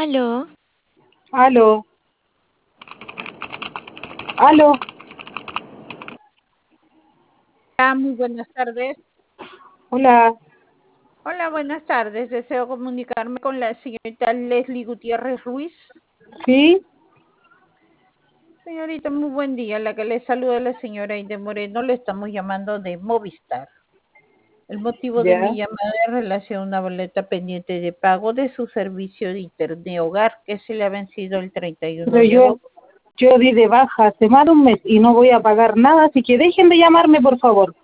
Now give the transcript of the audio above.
Aló, Aló, aló, Hola, muy buenas tardes. hola, Hola, buenas tardes. Deseo comunicarme con la señorita Leslie Gutiérrez Ruiz. ¿sí? Señorita, muy buen día. La que le saluda la señora Aide Moreno. Le estamos llamando de Movistar. El motivo de mi Ya. llamada es en relación a una boleta pendiente de pago de su servicio de internet hogar que se le ha vencido el 31 Pero de agosto. yo di de baja hace más de un mes y no voy a pagar nada, así que dejen de llamarme, por favor.